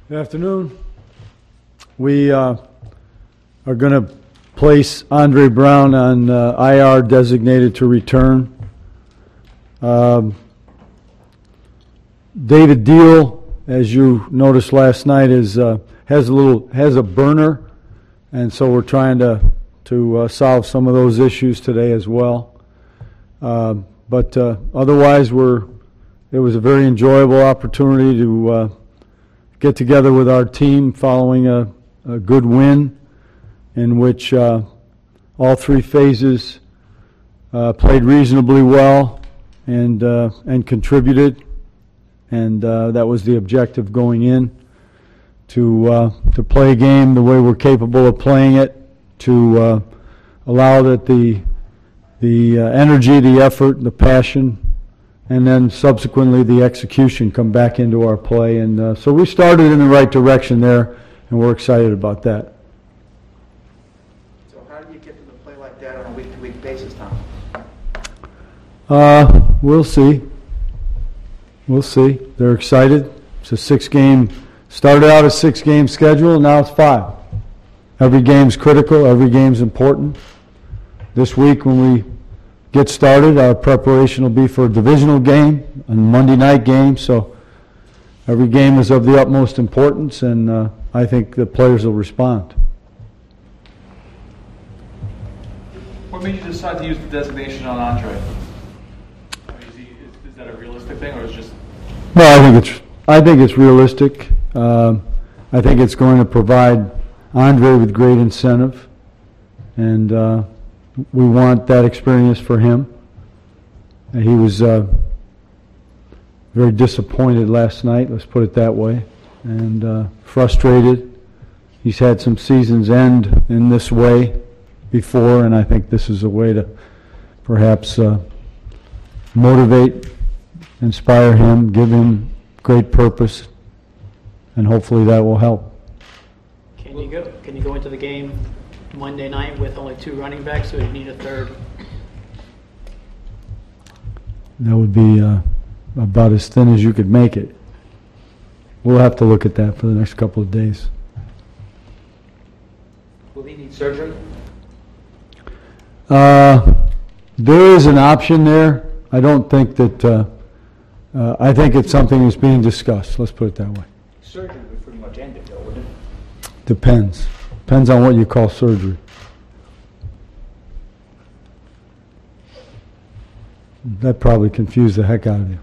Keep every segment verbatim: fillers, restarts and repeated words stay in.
Good afternoon. We uh, are going to place Andre Brown on uh, I R designated to return. Um, David Deal, as you noticed last night, is uh, has a little has a burner, and so we're trying to to uh, solve some of those issues today as well. Uh, but uh, otherwise, we're it was a very enjoyable opportunity to uh, get together with our team following a, a good win in which uh, all three phases uh, played reasonably well and uh, and contributed, and uh, that was the objective going in, to uh, to play a game the way we're capable of playing it, to uh, allow that the the uh, energy, the effort, the passion, and then subsequently the execution come back into our play. And uh, so we started in the right direction there, and we're excited about that. So how do you get to the play like that on a week-to-week basis, Tom? Uh, we'll see. We'll see. They're excited. It's a six-game, started out a six-game schedule, now it's five. Every game's critical, every game's important. This week when we get started, our preparation will be for a divisional game, a Monday night game, so every game is of the utmost importance, and uh, I think the players will respond. What made you decide to use the designation on Andre? I mean, is, he, is, is that a realistic thing, or is it just? Well, I think it's I think it's realistic. Um, I think it's going to provide Andre with great incentive, and uh, we want that experience for him. And he was uh, very disappointed last night, let's put it that way, and uh, frustrated. He's had some seasons end in this way before, and I think this is a way to perhaps uh, motivate, inspire him, give him great purpose, and hopefully that will help. Can you go? Can you go into the game Monday night with only two running backs, so you need a third? That would be uh, about as thin as you could make it. We'll have to look at that for the next couple of days. Will he need surgery? Uh, there is an option there. I don't think that, uh, uh, I think it's something that's being discussed. Let's put it that way. Surgery would pretty much end it, though, wouldn't it? Depends. Depends on what you call surgery. That probably confused the heck out of you.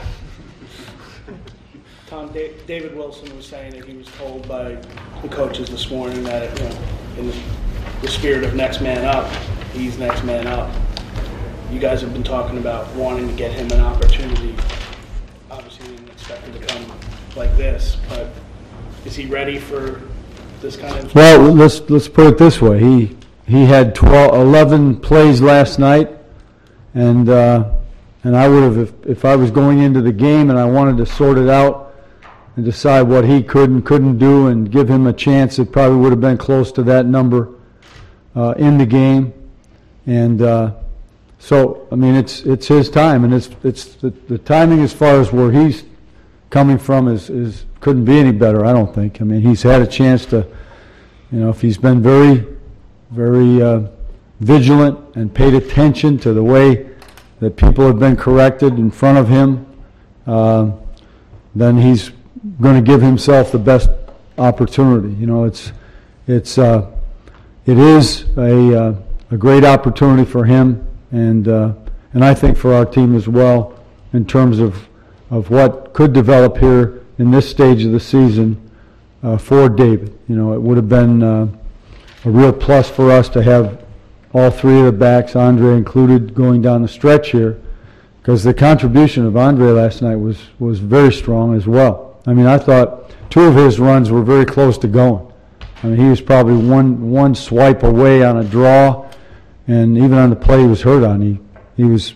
Tom, David Wilson was saying that he was told by the coaches this morning that, you know, in the, the spirit of next man up, he's next man up. You guys have been talking about wanting to get him an opportunity. Obviously, you didn't expect him to come like this, but is he ready for this kind of? Well, let's let's put it this way. He he had twelve, eleven plays last night, and uh, and I would have, if, if I was going into the game and I wanted to sort it out and decide what he could and couldn't do and give him a chance, it probably would have been close to that number uh, in the game. And uh, so, I mean, it's it's his time, and it's it's the, the timing as far as where he's coming from is is couldn't be any better, I don't think. I mean, he's had a chance to, you know, if he's been very, very uh, vigilant and paid attention to the way that people have been corrected in front of him, uh, then he's going to give himself the best opportunity. You know, it's it's uh, it is a uh, a great opportunity for him, and uh, and I think for our team as well, in terms of of what could develop here in this stage of the season uh, for David. You know, it would have been uh, a real plus for us to have all three of the backs, Andre included, going down the stretch here, because the contribution of Andre last night was, was very strong as well. I mean, I thought two of his runs were very close to going. I mean, he was probably one one swipe away on a draw, and even on the play he was hurt on, he, he was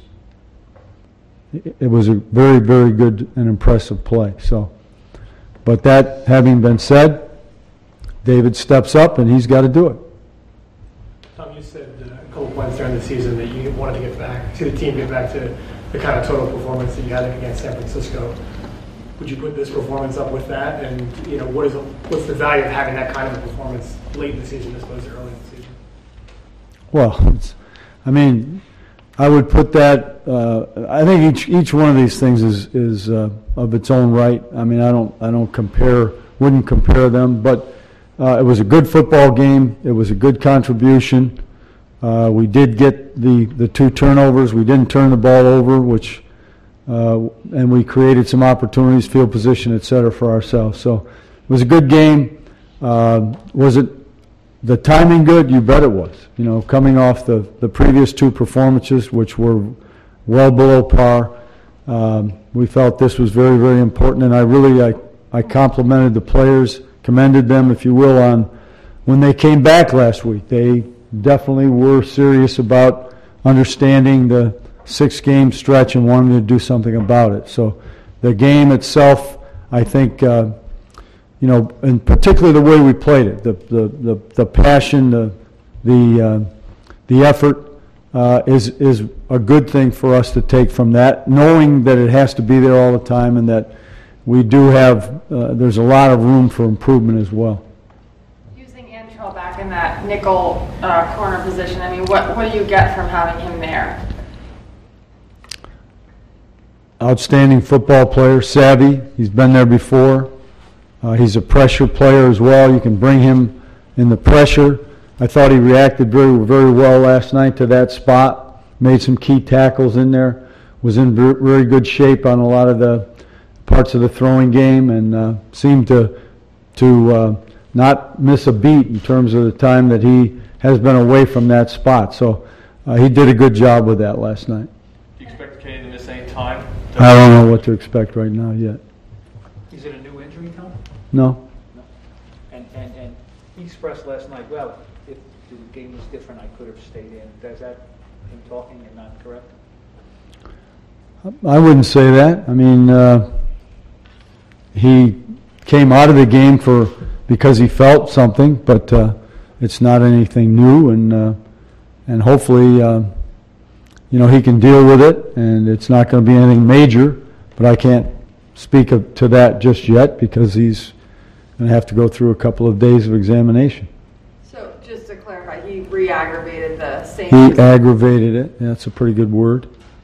it was a very, very good and impressive play. So, but that having been said, David steps up and he's got to do it. Tom, you said uh, a couple points during the season that you wanted to get back, see the team get back to the kind of total performance that you had against San Francisco. would you put this performance up with that? And, you know, what is, what's the value of having that kind of a performance late in the season as opposed to early in the season? Well, it's, I mean, I would put that, uh, I think each, each one of these things is, is uh, of its own right. I mean, I don't, I don't compare, wouldn't compare them, but uh, it was a good football game. It was a good contribution. Uh, we did get the, the two turnovers. We didn't turn the ball over, which, uh, and we created some opportunities, field position, et cetera, for ourselves. So it was a good game. Uh, was it the timing good? You bet it was. You know, coming off the, the previous two performances, which were well below par, um, we felt this was very, very important. And I really, I, I complimented the players, commended them, if you will, on when they came back last week. They definitely were serious about understanding the six-game stretch and wanting to do something about it. So the game itself, I think, uh, you know, and particularly the way we played it, the the the, the passion, the the uh, the effort uh, is is a good thing for us to take from that, knowing that it has to be there all the time and that we do have uh, there's a lot of room for improvement as well. Using Antrell back in that nickel uh, corner position, I mean, what what do you get from having him there? Outstanding football player, savvy. He's been there before. Uh, he's a pressure player as well. You can bring him in the pressure. I thought he reacted very, very well last night to that spot. Made some key tackles in there. Was in ver- very good shape on a lot of the parts of the throwing game, and uh, seemed to to uh, not miss a beat in terms of the time that he has been away from that spot. So uh, he did a good job with that last night. Do you expect Kenny to miss any time? I don't know what to expect right now yet. Is it a new injury, Tom? No. No. And, and, and he expressed last night, well, if the game was different, I could have stayed in. Is that him talking and not correct? I wouldn't say that. I mean, uh, he came out of the game for because he felt something, but uh, it's not anything new, and uh, and hopefully, uh, you know, he can deal with it, and it's not going to be anything major. But I can't speak of, to that just yet because he's going to have to go through a couple of days of examination. So just to clarify, he re-aggravated the same. He aggravated it. Yeah, that's a pretty good word.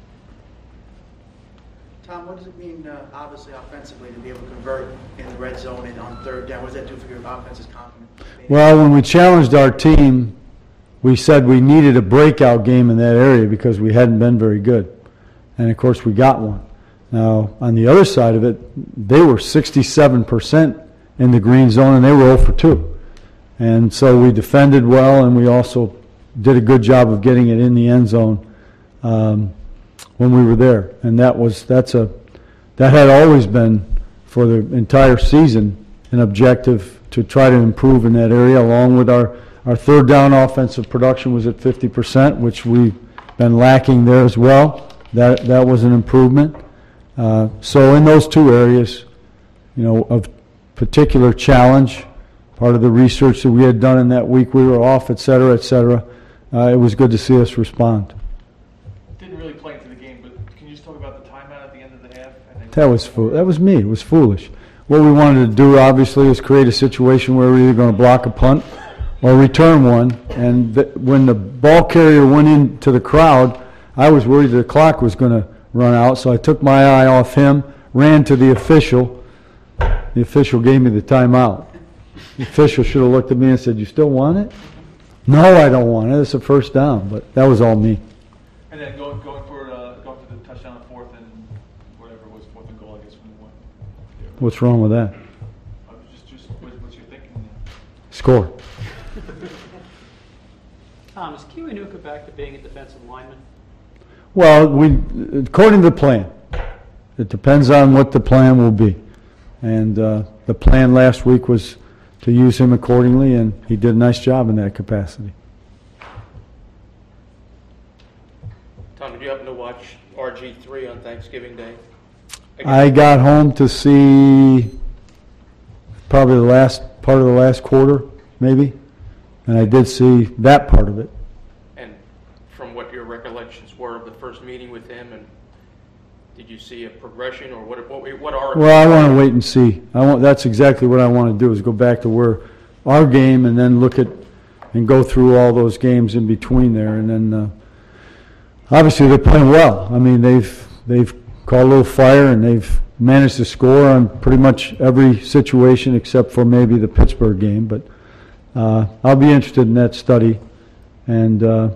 Tom, what does it mean, uh, obviously, offensively, to be able to convert in the red zone and on third down? What does that do for your offense's confidence? Well, when we challenged our team, we said we needed a breakout game in that area because we hadn't been very good. And, of course, we got one. Now, on the other side of it, they were sixty-seven percent in the green zone, and they were zero for two. And so we defended well, and we also did a good job of getting it in the end zone um, when we were there. And that was that's a that had always been, for the entire season, an objective to try to improve in that area, along with our, our third down offensive production was at fifty percent, which we've been lacking there as well. That that was an improvement. Uh, so in those two areas, you know, of particular challenge, part of the research that we had done in that week we were off, et cetera, et cetera, uh, it was good to see us respond. Didn't really play into the game, but can you just talk about the timeout at the end of the half? And then That was fool. That was me. It was foolish. What we wanted to do, obviously, is create a situation where we're either going to block a punt or return one. And th- when the ball carrier went into the crowd, I was worried the clock was going to run out, so I took my eye off him, ran to the official. The official gave me the timeout. The official should have looked at me and said, "You still want it?" "No, I don't want it. It's a first down." But that was all me. And then going going for uh, going for the touchdown on fourth and whatever it was, fourth and goal, I guess, when we won. What's wrong with that? Uh, just just what, what's your thinking? Score. Tom, is Kiwanuka back to being a defensive lineman? Well, we, according to the plan, it depends on what the plan will be. And uh, the plan last week was to use him accordingly, and he did a nice job in that capacity. Tom, did you happen to watch R G three on Thanksgiving Day? I got home to see probably the last part of the last quarter, maybe, and I did see that part of it. And from what your recollections were of the first meeting with him, and Did you see a progression, or what? What, what are? Well, I want to wait and see. I want, that's exactly what I want to do, is go back to where our game and then look at and go through all those games in between there. And then uh, obviously they're playing well. I mean, they've they've caught a little fire and they've managed to score on pretty much every situation except for maybe the Pittsburgh game. But uh, I'll be interested in that study. And uh,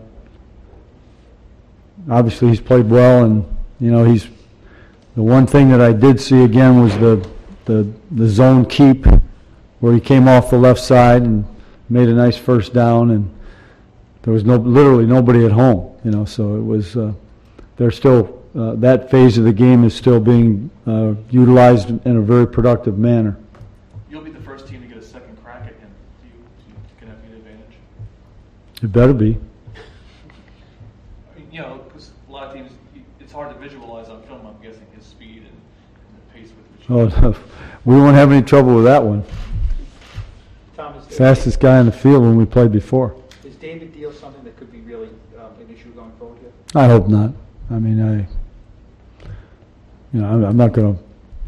obviously he's played well, and you know he's the one thing that I did see again was the the the zone keep, where he came off the left side and made a nice first down, and there was no literally nobody at home, you know. So it was uh, they're still uh, that phase of the game is still being uh, utilized in a very productive manner. You'll be the first team to get a second crack at him. Do you, do you can that be an advantage? It better be. I mean, you know, because a lot of teams, it's hard to visualize on film. I'm guessing his speed and, and the pace with which. Oh, no. We won't have any trouble with that one. Thomas, Fastest guy on the field when we played before. is David Deal something that could be really um, an issue going forward here? I hope not. I mean, I, you know, I'm, I'm not going to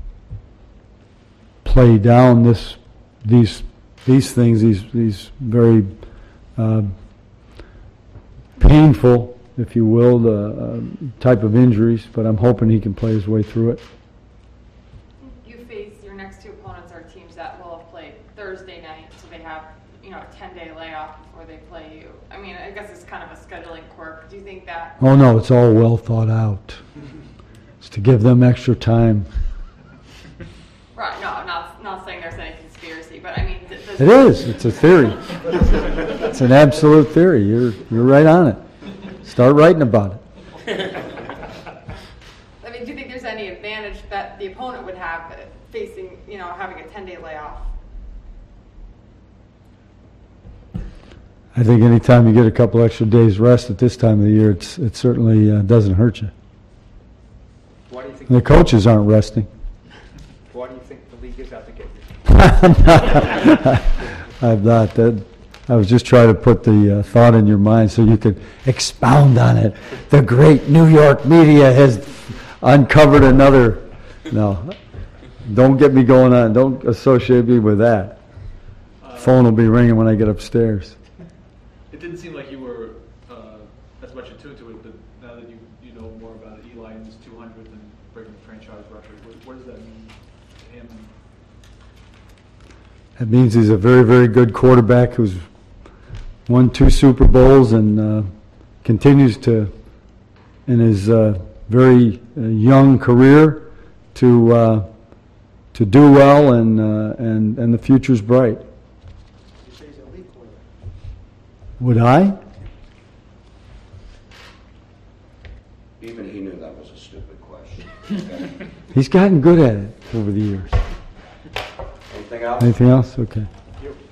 play down this, these, these things, these, these very uh, painful, if you will, the uh, type of injuries. But I'm hoping he can play his way through it. You face your next two opponents are teams that will have played Thursday night, so they have, you know, a ten-day layoff before they play you. I mean, I guess it's kind of a scheduling quirk. Do you think that? Oh no, it's all well thought out. It's to give them extra time. Right. No, I'm not not saying there's any conspiracy, but I mean, th- does It is. It's a theory. It's an absolute theory. You're you're right on it. Start writing about it. I mean, do you think there's any advantage that the opponent would have facing, you know, having a ten-day layoff? I think anytime you get a couple extra days rest at this time of the year, it's it certainly uh, doesn't hurt you. Why do you think? The coaches aren't resting. Why do you think the league is out to get you? I'm not. That, I was just trying to put the uh, thought in your mind so you could expound on it. The great New York media has uncovered another. No, don't get me going on. Don't associate me with that. Uh, Phone will be ringing when I get upstairs. It didn't seem like you were uh, as much attuned to it, but now that you, you know more about it, Eli and his two hundredth and breaking the franchise record, what, what does that mean to him? That means he's a very, very good quarterback who's won two Super Bowls and uh, continues to, in his uh, very uh, young career, to uh, to do well, and uh, and and the future's bright. You say he's an elite quarterback. Would I? Even he knew that was a stupid question. Okay. He's gotten good at it over the years. Anything else? Anything else? Okay.